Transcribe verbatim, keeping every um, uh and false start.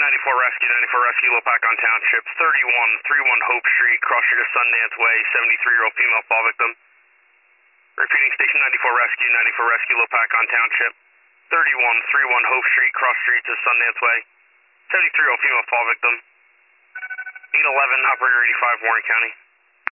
ninety-four Rescue, ninety-four Rescue, Lopac on Township, thirty-one thirty-one Hope Street, cross street of Sundance Way, seventy-three-year-old female fall victim. Repeating, Station ninety-four Rescue, ninety-four Rescue, Lopac on Township, thirty-one thirty-one Hope Street, cross street to Sundance Way, seventy-three-year-old female fall victim. eight eleven, Operator eighty-five, Warren County.